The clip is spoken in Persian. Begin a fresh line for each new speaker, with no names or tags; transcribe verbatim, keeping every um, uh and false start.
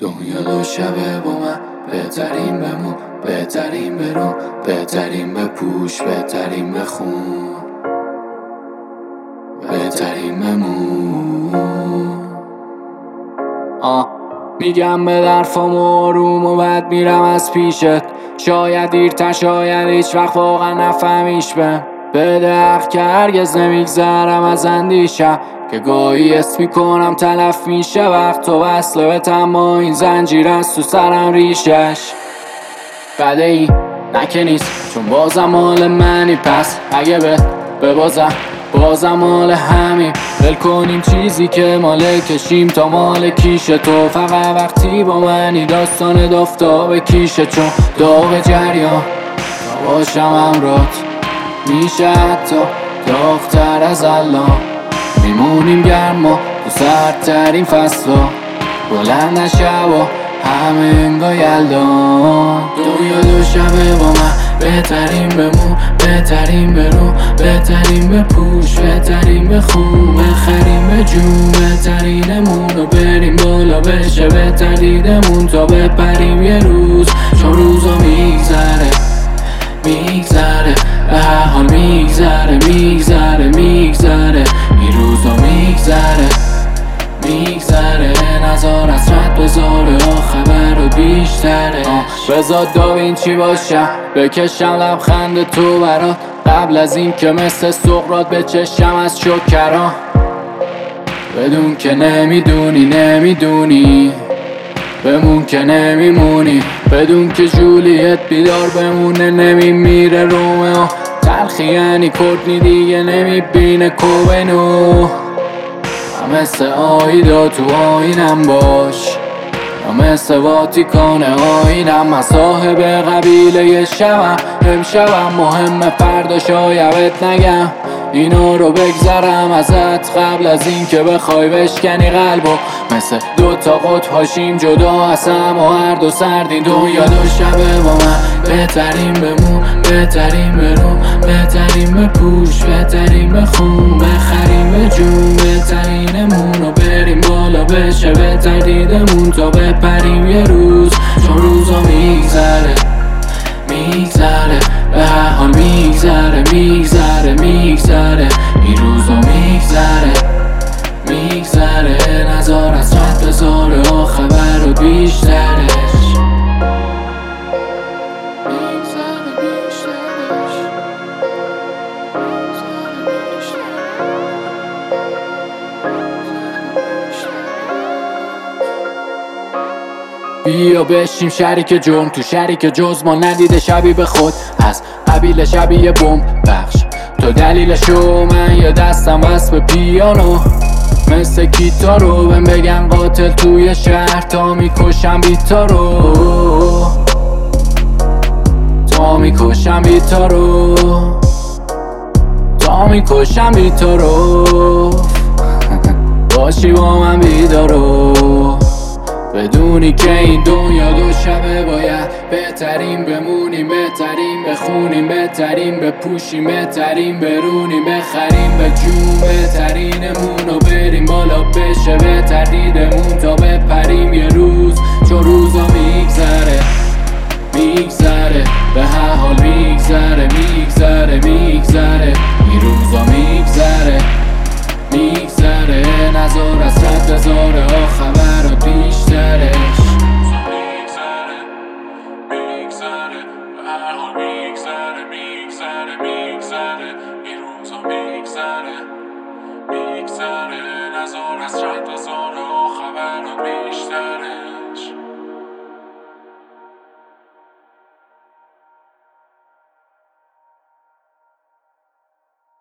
دنیا دو شبه با من، بهترین بمون، بهترین برو، بهترین بپوش، بهترین بخون، بهترین بمون. آه میگم به درفام آروم و بعد میرم از پیشت. شاید دیرتر، شاید هیچ وقت واقعا نفهمیش بهم. بده حق که هرگز نمیگذرم از اندیشم، که گاهی اسم میکنم تلف میشه وقت و وصله به تما. این زنجیر از تو سرم ریشش بده ای نکه نیست، چون بازم مال منی. پس اگه به ببازم بازم مال همین. ول کنیم چیزی که مال کشیم تا مال کیش تو. فقط وقتی با منی داستان دافتاب کیشه، چون داغ جریان تا باشم همرات میشه حتی داغ‌تر از الان. میمونیم گرما تو سردترین فصلا، بلند شبا همه انگاه یلدان. دنیا دو شبه با من، بهترین بمون، بهترین برو، بهترین بپوش، بهترین بخون، بخریم به جون، بهترینمون رو بریم بالا بشه بهترینمون تا بپریم یه روز. چون روزا میگذره میگذره به هر حال میگذره میگذره میگذره این روزا میگذره میگذره. نزار حسرت بذاره خبر رو بیشتره. بذار داوینچی باشم بکشم لبخند تو برات، قبل از این که مثل سقراط بچشم از شکران. بدون که نمیدونی نمیدونی بمون که نمیمونی، بدون که جولیت بیدار بمونه نمیمیره رومئو. تلخی یعنی کورتنی دیگه نمیبینه کوبنو. مثل آیدا تو آینم باش، مثل واتیکان آینم. من صاحب قبیله شبم، امشبم مهمه فردا شایدت نگم اینا رو بگذرم ازت قبل از این که بخوای بشکنی قلبو. مثل دوتا قطب هاشیم جدا از هم و هر دو سردی. دنیا دو شبه با من، بهترین بمون، بهترین برو، بهترین بپوش، بهترین بخون، بخریم به جون، بهترینمون رو بریم بالا بشه بهترینمون تا بپریم یه روز. چون روزا میگذره میگذره به هر حال میگذره میگذره میگذره این روزا میگذره میگذره. نزار حسرت بذاره خبر رو بیشترش میگذره بیشترش بیا بشیم شریک جرم تو شریک جز ما ندیده شبیه به خود از قبیل شبیه بوم بخش. تو دلیلشو من یا دستم وصل به پیانو مثل گیتارو بهم بگن قاتل توی شهر تا میکشم بیتارو تا میکشم بیتارو تا میکشم بیتارو باشی با من بیدارو. بدونی که این دنیا دو شبه باید بهترین بمونیم، بهترین بخونیم، بهترین بپوشیم، بهترین برونیم، بخریم به جون، بهترینمون رو بریم بالا بشه بهترینمون تا بپریم یه روز. چون روزا میگذره میگذره به هر حال میگذره میگذره میگذره این روزا میگذره میگذره. نزار حسرت بذاره خبر رو بیشترش میگذره میگذره به هر حال میگذره میگذره میگذره این روزا میگذره میگذره. نزار حسرت بذاره خبر رو بیشترش.